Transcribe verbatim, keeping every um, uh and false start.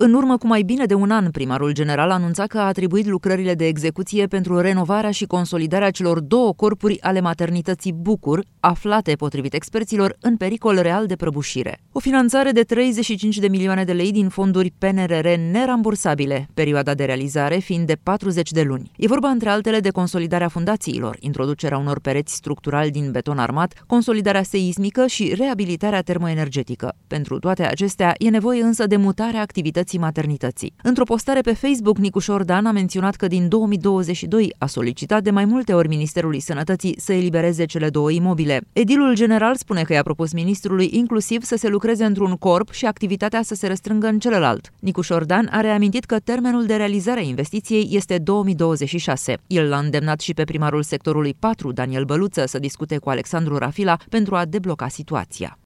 În urmă cu mai bine de un an, primarul general anunța că a atribuit lucrările de execuție pentru renovarea și consolidarea celor două corpuri ale maternității Bucur, aflate, potrivit experților, în pericol real de prăbușire. O finanțare de treizeci și cinci de milioane de lei din fonduri P N R R nerambursabile, perioada de realizare fiind de patruzeci de luni. E vorba, între altele, de consolidarea fundațiilor, introducerea unor pereți structurali din beton armat, consolidarea seismică și reabilitarea termoenergetică. Pentru toate acestea, e nevoie însă de mutarea activității maternității. Într-o postare pe Facebook, Nicu Șordan a menționat că din două mii douăzeci și doi a solicitat de mai multe ori Ministerului Sănătății să elibereze cele două imobile. Edilul general spune că i-a propus ministrului inclusiv să se lucreze într-un corp și activitatea să se restrângă în celălalt. Nicu Șordan a reamintit că termenul de realizare a investiției este două mii douăzeci și șase. El l-a îndemnat și pe primarul sectorului patru, Daniel Băluță, să discute cu Alexandru Rafila pentru a debloca situația.